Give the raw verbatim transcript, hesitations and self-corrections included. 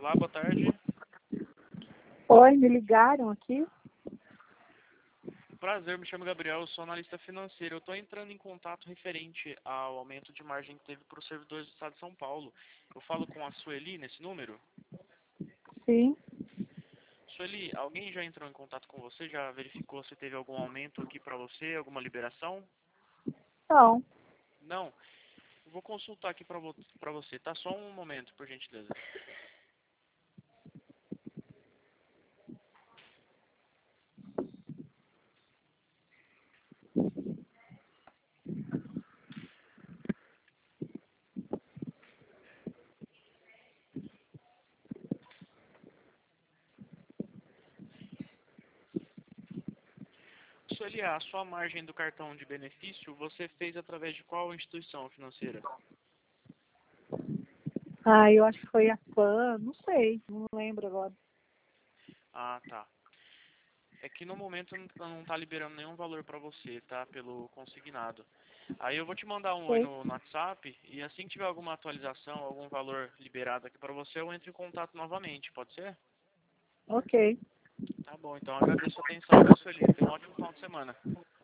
Olá, boa tarde. Oi, me ligaram aqui? Prazer, me chamo Gabriel, eu sou analista financeiro. Eu estou entrando em contato referente ao aumento de margem que teve para os servidores do Estado de São Paulo. Eu falo com a Sueli nesse número? Sim. Sueli, alguém já entrou em contato com você? Já verificou se teve algum aumento aqui para você, alguma liberação? Não. Não? Eu vou consultar aqui para vo para você, tá? Só um momento, por gentileza. Sueli, a sua margem do cartão de benefício, você fez através de qual instituição financeira? Ah, eu acho que foi a Pan, não sei, não lembro agora. Ah, tá. É que no momento não está liberando nenhum valor para você, tá? Pelo consignado. Aí eu vou te mandar um oi Sei. no, no WhatsApp e assim que tiver alguma atualização, algum valor liberado aqui para você, eu entro em contato novamente, pode ser? Ok. Tá bom, então agradeço a atenção, viu, Sueli? Tenha um ótimo final de semana.